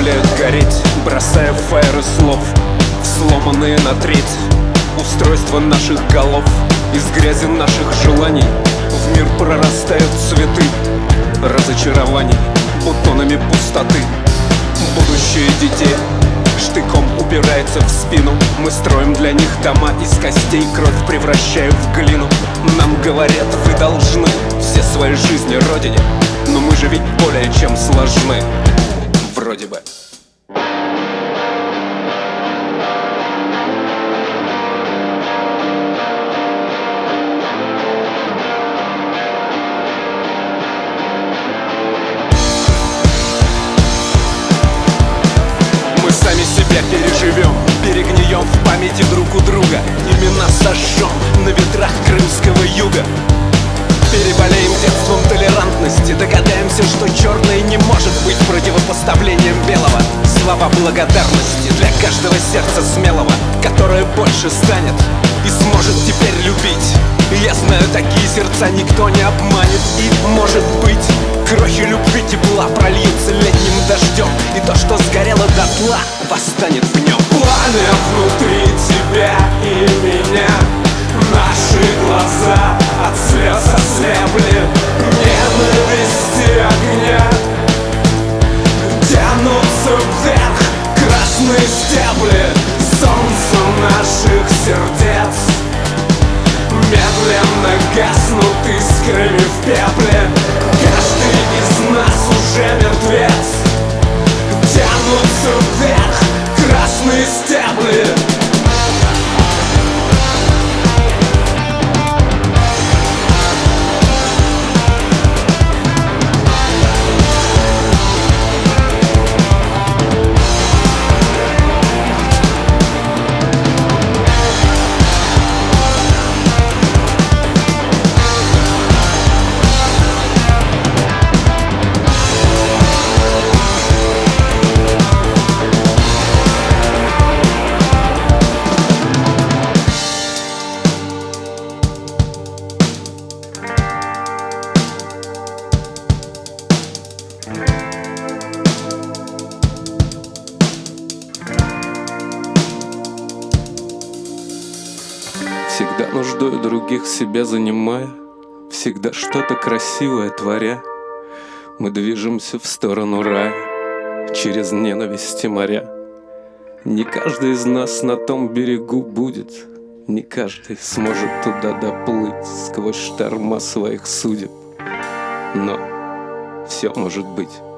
заставляют гореть, бросая фаеры слов в сломанные на треть устройства наших голов. Из грязи наших желаний в мир прорастают цветы разочарований бутонами пустоты. Будущее детей штыком упирается в спину. Мы строим для них дома из костей, кровь превращая в глину. Нам говорят, вы должны все свои жизни родине, но мы же ведь более чем сложны, вроде бы. Себя переживем, перегнием в памяти друг у друга. Имена сожжем на ветрах крымского юга. Переболеем детством толерантности, догадаемся, что черное не может быть противопоставлением белого. Слова благодарности для каждого сердца смелого, которое больше станет и сможет теперь любить. Я знаю, такие сердца никто не обманет. И, может быть, крохи любви тепла прольются летним дождем, и то, что сгорело дотла, восстанет в нем. Пламя внутри тебя и меня, наши глаза от слез ослепли. Ненависти огня тянутся вверх красные стебли. Солнце наших сердец медленно гаснут искрами в пепле. Каждый из нас уже мертвец. Тянутся вверх красные стебли. Всегда нуждой других себя занимая, всегда что-то красивое творя, мы движемся в сторону рая через ненависти моря. Не каждый из нас на том берегу будет, не каждый сможет туда доплыть сквозь шторма своих судеб, но все может быть.